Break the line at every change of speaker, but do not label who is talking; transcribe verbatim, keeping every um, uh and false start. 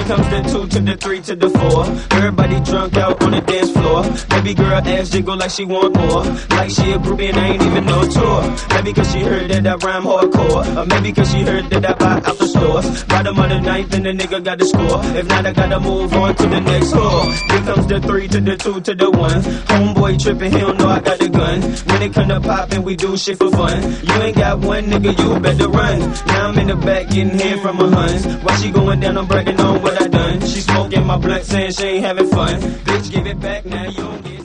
comes the two to the three to the four. Everybody drunk out on the dance floor. Baby girl ass jiggle like she want more. Like she a groupie and I ain't even no tour. Maybe cause she heard that I rhyme hardcore. Or maybe cause she heard that I buy out the stores. Bottom of the ninth and the nigga got the score. If not, I gotta move on to the next whore. Here comes the three to the two to the one. Homeboy tripping, he don't know I got the gun. When it come to poppin', we do shit for fun. You ain't got one nigga, you better run. Now I'm in the back getting head from my huns. While she going down, I'm bragging on what I done. She smoking my blunt saying she ain't having fun. Bitch, give it back now, you don't get